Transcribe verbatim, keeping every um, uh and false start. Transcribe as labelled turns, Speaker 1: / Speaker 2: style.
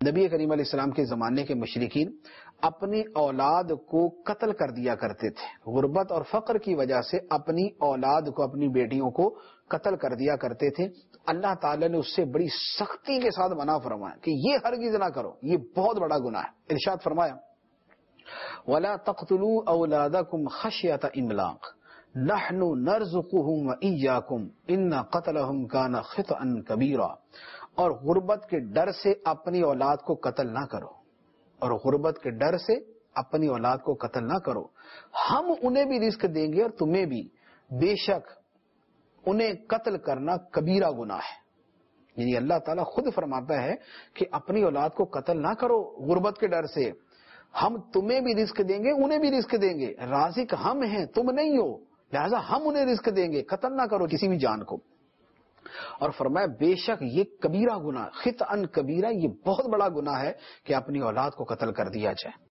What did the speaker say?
Speaker 1: نبی کریم علیہ السلام کے زمانے کے مشرکین اپنی اولاد کو قتل کر دیا کرتے تھے، غربت اور فقر کی وجہ سے اپنی اولاد کو، اپنی بیٹیوں کو قتل کر دیا کرتے تھے۔ اللہ تعالیٰ نے اس سے بڑی سختی کے ساتھ منع فرمایا کہ یہ ہرگز نہ کرو، یہ بہت بڑا گناہ ہے۔ ارشاد فرمایا وَلَا تَقْتُلُوا أَوْلَادَكُمْ خَشْيَةَ إِمْلَاقٍ نَحْنُ نَرْزُقُهُمْ وَإِيَّاكُمْ إِنَّ قَتْلَهُمْ كَانَ خِطْئًا كَبِيرًا، اور غربت کے ڈر سے اپنی اولاد کو قتل نہ کرو، اور غربت کے ڈر سے اپنی اولاد کو قتل نہ کرو، ہم انہیں بھی رزق دیں گے اور تمہیں بھی، بے شک انہیں قتل کرنا کبیرہ گناہ ہے۔ یعنی اللہ تعالیٰ خود فرماتا ہے کہ اپنی اولاد کو قتل نہ کرو غربت کے ڈر سے، ہم تمہیں بھی رزق دیں گے انہیں بھی رزق دیں گے، رازق ہم ہیں تم نہیں ہو، لہذا ہم انہیں رزق دیں گے، قتل نہ کرو کسی بھی جان کو۔ اور فرمایا بے شک یہ کبیرہ گناہ، خطأً کبیرہ، یہ بہت بڑا گناہ ہے کہ اپنی اولاد کو قتل کر دیا جائے۔